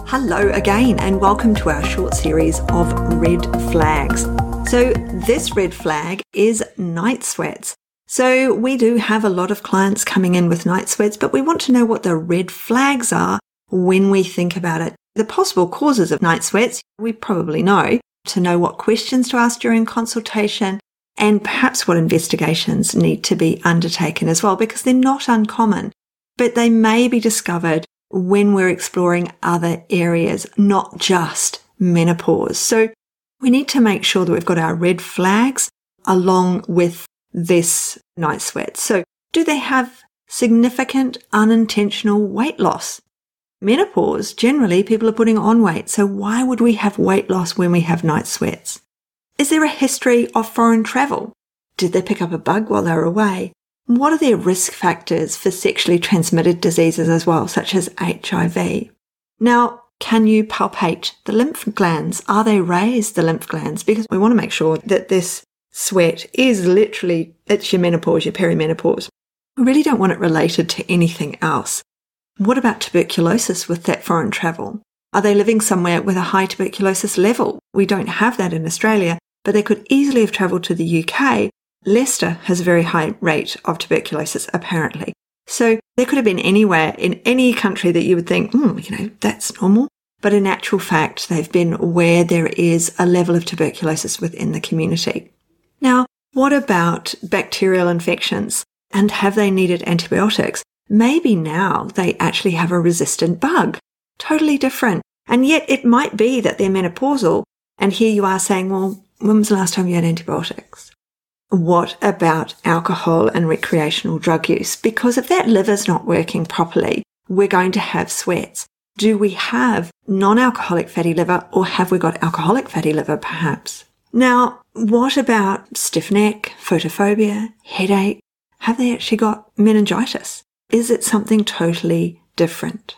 Hello again, and welcome to our short series of red flags. So this red flag is night sweats. So we do have a lot of clients coming in with night sweats, but we want to know what the red flags are when we think about it. The possible causes of night sweats, we probably know, to know what questions to ask during consultation, and perhaps what investigations need to be undertaken as well, because they're not uncommon, but they may be discovered when we're exploring other areas, not just menopause. So we need to make sure that we've got our red flags along with this night sweat. So do they have significant unintentional weight loss? Menopause, generally people are putting on weight. So why would we have weight loss when we have night sweats? Is there a history of foreign travel? Did they pick up a bug while they were away? What are their risk factors for sexually transmitted diseases as well, such as HIV? Now, can you palpate the lymph glands? Are they raised, the lymph glands? Because we want to make sure that this sweat is literally, it's your menopause, your perimenopause. We really don't want it related to anything else. What about tuberculosis with that foreign travel? Are they living somewhere with a high tuberculosis level? We don't have that in Australia, but they could easily have travelled to the UK. Leicester has a very high rate of tuberculosis, apparently. So they could have been anywhere in any country that you would think, that's normal. But in actual fact, they've been where there is a level of tuberculosis within the community. Now, what about bacterial infections? And have they needed antibiotics? Maybe now they actually have a resistant bug. Totally different. And yet it might be that they're menopausal. And here you are saying, well, when was the last time you had antibiotics? What about alcohol and recreational drug use? Because if that liver's not working properly, we're going to have sweats. Do we have non-alcoholic fatty liver, or have we got alcoholic fatty liver perhaps? Now, what about stiff neck, photophobia, headache? Have they actually got meningitis? Is it something totally different?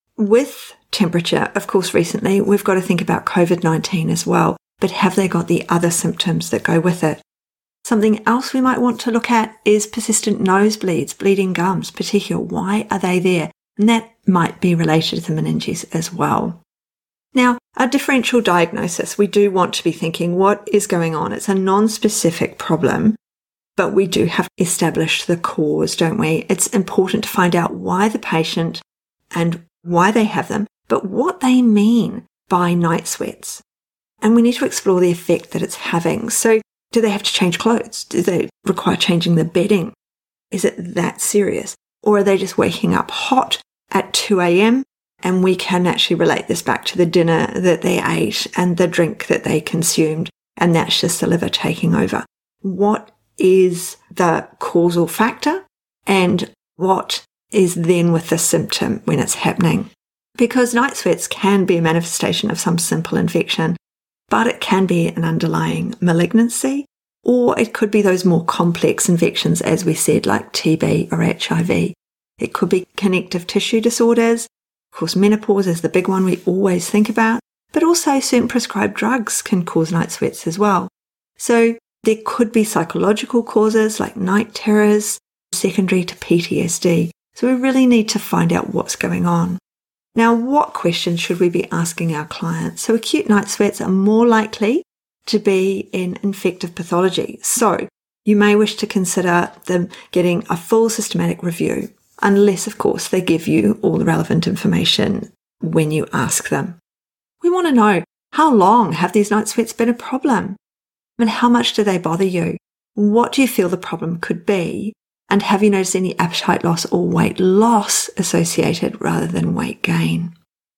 With temperature, of course, recently, we've got to think about COVID-19 as well, but have they got the other symptoms that go with it? Something else we might want to look at is persistent nosebleeds, bleeding gums, petechiae. Why are they there? And that might be related to the meninges as well. Now, a differential diagnosis, we do want to be thinking what is going on. It's a non-specific problem, but we do have to establish the cause, don't we? It's important to find out why the patient and why they have them, but what they mean by night sweats. And we need to explore the effect that it's having. So do they have to change clothes? Do they require changing the bedding? Is it that serious? Or are they just waking up hot at 2 a.m? And we can actually relate this back to the dinner that they ate and the drink that they consumed, and that's just the liver taking over. What is the causal factor, and what is then with the symptom when it's happening? Because night sweats can be a manifestation of some simple infection, but it can be an underlying malignancy, or it could be those more complex infections, as we said, like TB or HIV. It could be connective tissue disorders. Of course, menopause is the big one we always think about, but also certain prescribed drugs can cause night sweats as well. So there could be psychological causes like night terrors, secondary to PTSD. So we really need to find out what's going on. Now, what questions should we be asking our clients? So acute night sweats are more likely to be in infective pathology. So you may wish to consider them getting a full systematic review, unless, of course, they give you all the relevant information when you ask them. We want to know, how long have these night sweats been a problem? And how much do they bother you? What do you feel the problem could be? And have you noticed any appetite loss or weight loss associated rather than weight gain?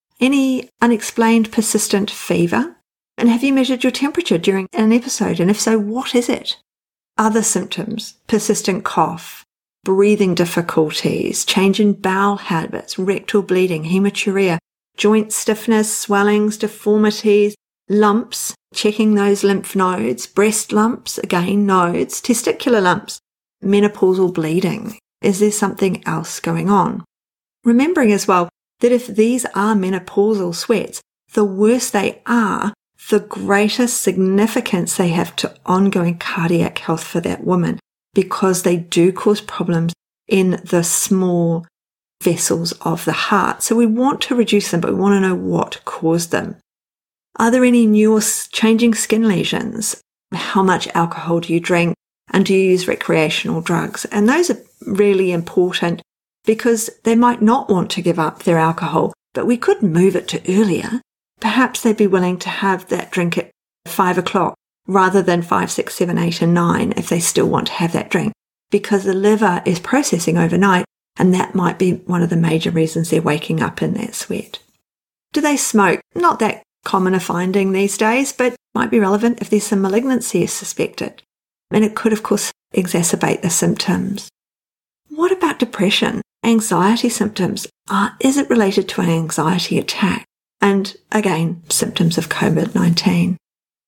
Any unexplained persistent fever? And have you measured your temperature during an episode? And if so, what is it? Other symptoms: persistent cough, breathing difficulties, change in bowel habits, rectal bleeding, hematuria, joint stiffness, swellings, deformities, lumps, checking those lymph nodes, breast lumps, again nodes, testicular lumps, menopausal bleeding. Is there something else going on? Remembering as well that if these are menopausal sweats, the worse they are, the greater significance they have to ongoing cardiac health for that woman, because they do cause problems in the small vessels of the heart. So we want to reduce them, but we want to know what caused them. Are there any new or changing skin lesions? How much alcohol do you drink? And do you use recreational drugs? And those are really important because they might not want to give up their alcohol, but we could move it to earlier. Perhaps they'd be willing to have that drink at 5 o'clock rather than 5, 6, 7, 8 and 9 if they still want to have that drink, because the liver is processing overnight, and that might be one of the major reasons they're waking up in that sweat. Do they smoke? Not that common a finding these days, but might be relevant if there's some malignancy suspected. And it could, of course, exacerbate the symptoms. What about depression? Anxiety symptoms? Is it related to an anxiety attack? And again, symptoms of COVID-19.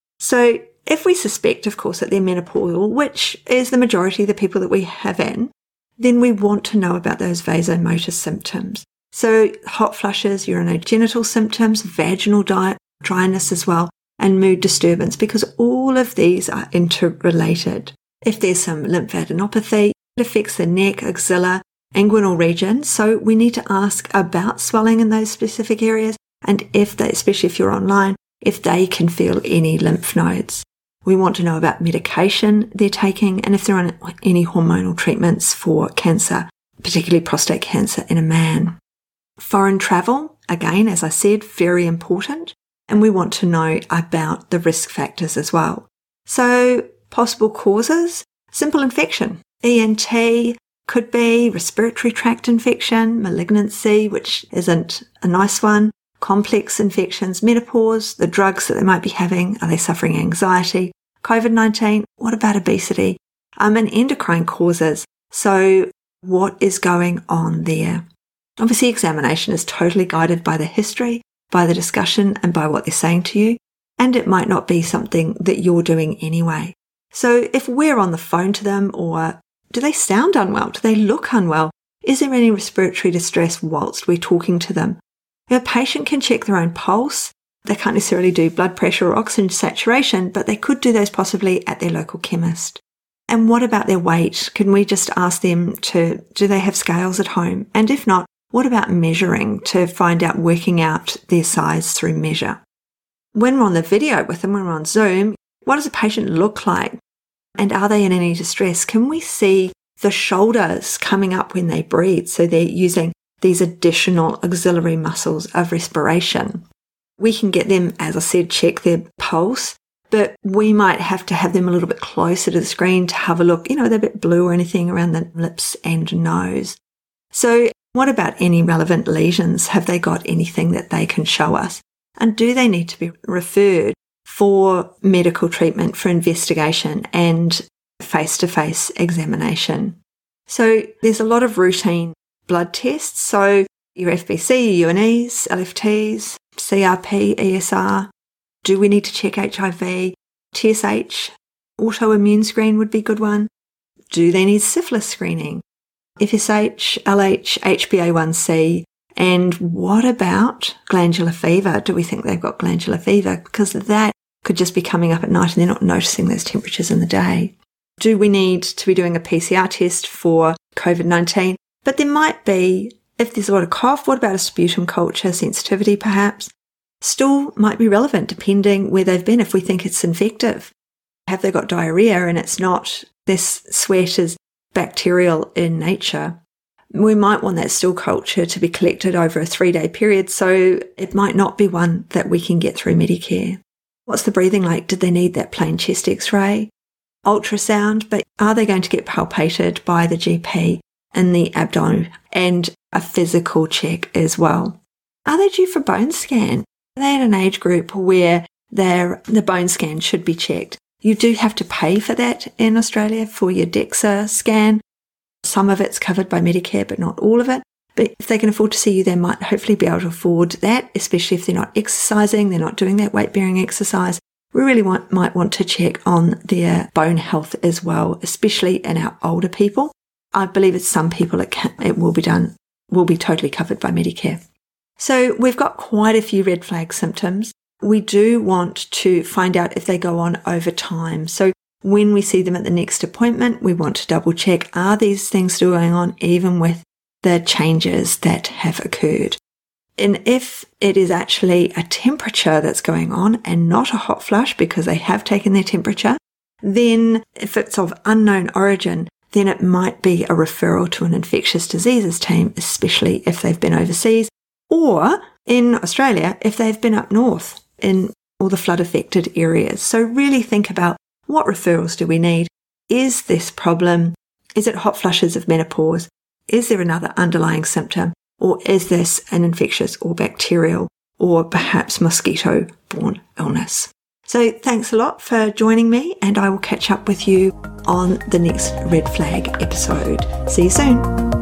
So if we suspect, of course, that they're menopausal, which is the majority of the people that we have in, then we want to know about those vasomotor symptoms. So hot flushes, urinogenital symptoms, vaginal dryness as well, and mood disturbance, because all of these are interrelated. If there's some lymphadenopathy, it affects the neck, axilla, inguinal region. So we need to ask about swelling in those specific areas, and if they, especially if you're online, if they can feel any lymph nodes. We want to know about medication they're taking and if they're on any hormonal treatments for cancer, particularly prostate cancer in a man. Foreign travel, again, as I said, very important. And we want to know about the risk factors as well. So possible causes, simple infection. ENT could be respiratory tract infection, malignancy, which isn't a nice one, complex infections, menopause, the drugs that they might be having, are they suffering anxiety, COVID-19, what about obesity, and endocrine causes. So what is going on there? Obviously, examination is totally guided by the history, by the discussion, and by what they're saying to you, and it might not be something that you're doing anyway. So if we're on the phone to them, or do they sound unwell? Do they look unwell? Is there any respiratory distress whilst we're talking to them? A patient can check their own pulse. They can't necessarily do blood pressure or oxygen saturation, but they could do those possibly at their local chemist. And what about their weight? Can we just ask them do they have scales at home? And if not, what about measuring to find out, working out their size through measure? When we're on the video with them, when we're on Zoom, what does a patient look like? And are they in any distress? Can we see the shoulders coming up when they breathe? So they're using these additional auxiliary muscles of respiration. We can get them, as I said, check their pulse, but we might have to have them a little bit closer to the screen to have a look. They're a bit blue or anything around the lips and nose. So what about any relevant lesions? Have they got anything that they can show us? And do they need to be referred for medical treatment, for investigation and face-to-face examination? So there's a lot of routine blood tests. So your FBC, your UNEs, LFTs, CRP, ESR. Do we need to check HIV? TSH, autoimmune screen would be a good one. Do they need syphilis screening? FSH, LH, HbA1c, and what about glandular fever? Do we think they've got glandular fever? Because that could just be coming up at night and they're not noticing those temperatures in the day. Do we need to be doing a PCR test for COVID-19? But there might be, if there's a lot of cough, what about a sputum culture sensitivity perhaps? Stool might be relevant depending where they've been if we think it's infective. Have they got diarrhea and it's not, this sweat is bacterial in nature? We might want that stool culture to be collected over a 3-day period, so it might not be one that we can get through Medicare. What's the breathing like? Did they need that plain chest x-ray? Ultrasound, but are they going to get palpated by the GP in the abdomen, and a physical check as well? Are they due for bone scan? Are they at an age group where the bone scan should be checked? You do have to pay for that in Australia for your DEXA scan. Some of it's covered by Medicare, but not all of it. But if they can afford to see you, they might hopefully be able to afford that, especially if they're not exercising, they're not doing that weight-bearing exercise. We really might want to check on their bone health as well, especially in our older people. I believe it's some people it will be totally covered by Medicare. So we've got quite a few red flag symptoms. We do want to find out if they go on over time. So when we see them at the next appointment, we want to double check, are these things still going on even with the changes that have occurred. And if it is actually a temperature that's going on and not a hot flush because they have taken their temperature, then if it's of unknown origin, then it might be a referral to an infectious diseases team, especially if they've been overseas, or in Australia, if they've been up north in all the flood affected areas. So really think about, what referrals do we need? Is this problem? Is it hot flushes of menopause? Is there another underlying symptom? Or is this an infectious or bacterial or perhaps mosquito-borne illness? So thanks a lot for joining me, and I will catch up with you on the next Red Flag episode. See you soon.